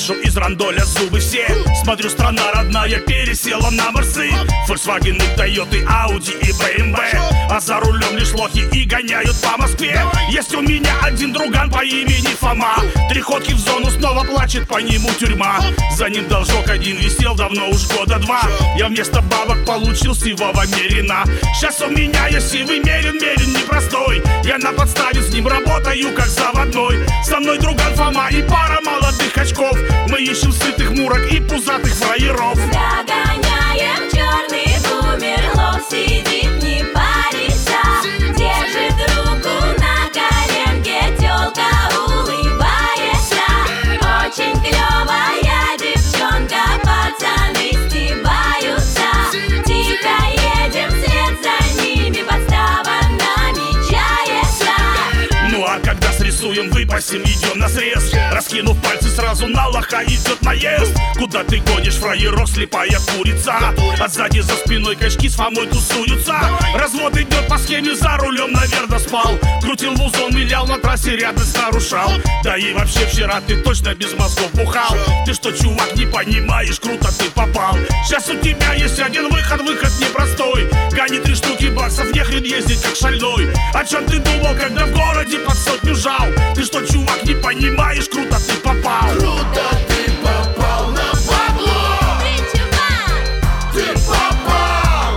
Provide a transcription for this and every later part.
вышел из рандоля, зубы все. Смотрю, страна родная пересела на Мерсы, Volkswagen, Toyota, Audi и BMW. А за рулем лишь лохи и гоняют по Москве. Есть у меня один друган по имени Фома. 3 ходки в зону, снова плачет по нему тюрьма. За ним должок один висел давно уж года 2. Я вместо бабок получил сивого мерина. Сейчас у меня есть сивый мерин, мерин непростой. Я на подставе с ним работаю как заводной. Со мной друган Фома и пара молодых очков. Мы ищем сытых мурок и пузатых фраеров. Догоняем черный бумер, лох сидит, не парится. Держит руку на коленке, тёлка улыбается. Очень клёвая девчонка, пацаны стебаются. Тихо едем вслед за ними, подстава намечается. Ну а когда срисуем, выпасем, идем на срез. Раскинув пальцы, сразу на лоха идет наезд. Куда ты гонишь, фраерок, слепая курица? А сзади за спиной качки с Фомой тусуются. Развод идет по схеме, за рулем, наверно, спал. Крутил вузон, вилял на трассе, рядность нарушал. Да и вообще вчера ты точно без мозгов бухал. Ты что, чувак, не понимаешь, круто ты попал. Сейчас у тебя есть один выход, выход непростой. Гони 3 штуки баксов, нехрен ездить как шальной. О чем ты думал, когда в городе под 100 жал? Ты что, чувак, не понимаешь, круто ты попал. Круто ты попал на бабло. Ты чувак, Ты попал.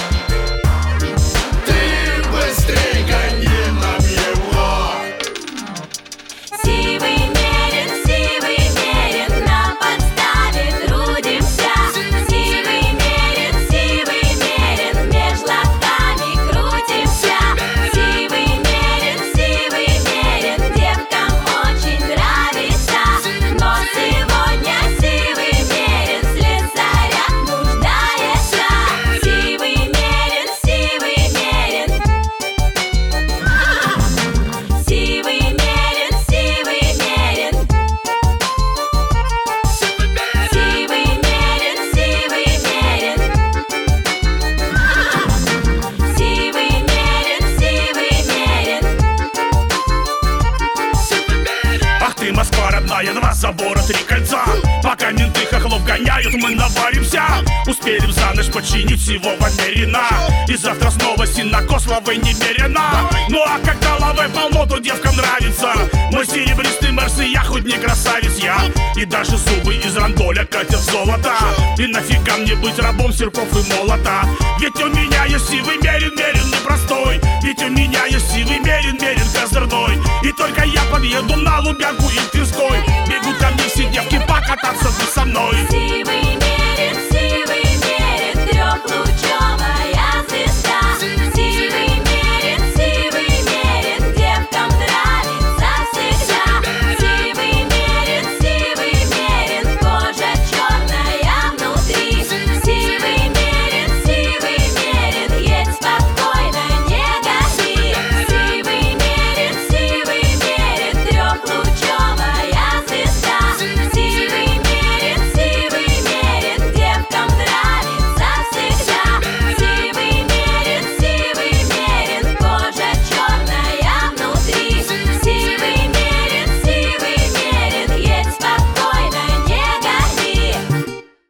Ты быстрей гони нам его. сивый мерин, на подставе трудимся. Сивый мерин, меж локтями крутимся. Сивый мерин, девкам очень нравится. Но сегодня сивый мерин в слесарях нуждается. Сивый мерин, сивый мерин, сивый мерин, сивый мерин, сивый мерин, сивый мерин, сивый мерин. Ах ты, Москва родная, 2 забора, 3 кольца. Пока менты хохлов гоняют, мы наваримся. Успеем за ночь починить всего мерина. И завтра снова синокос лавой немерено. Ну а когда лавы полно, то девкам нравится. Мой серебристый Мерс, и я хоть не красавец я. И даже зубы из рандоля катят золото. И нафига мне быть рабом серпов и молота? Ведь у меня есть сивый мерин, мерин непростой. Ведь у меня есть сивый мерин, мерин козырной. И только я подъеду на Лубянку и Тверской, бегут ко мне все девки покататься бы со мной.